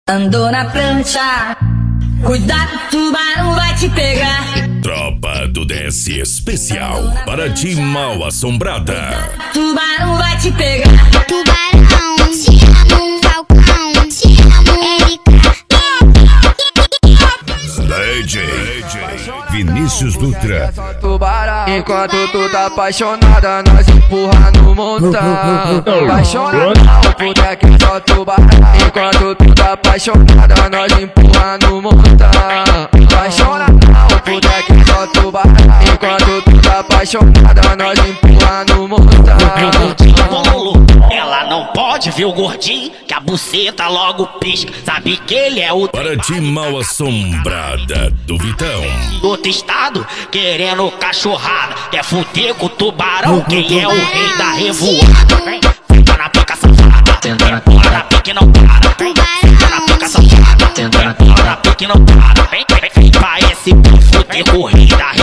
Andou na prancha, cuidado, tubarão vai te pegar. Tropa do DS especial para ti mal assombrada. Tubarão vai te pegar. Tubarão, te amo, Falcão, te amo, Erika. DJ Vinícius Dutra. Enquanto tu tá apaixonada, nós empurra no montão. Apaixonada, puta que só tubarão. Enquanto tu tá apaixonada, nós empurra no montão. Apaixonada, puta que só tubarão. Enquanto tu tá apaixonada, nós empurra no montão. Ela não pode ver o gordinho, que a buceta logo pisca. Sabe que ele é o Para ti mal assombrada do Vitão. do outro estado, querendo cachorrada. Quer fuder com o tubarão, quem é o rei da revoada. Vem, senta na pica safada, senta na pique não para. Vem, senta na pica safada, senta na pique não para. Vem, vai esse fuder com o rei da revoada.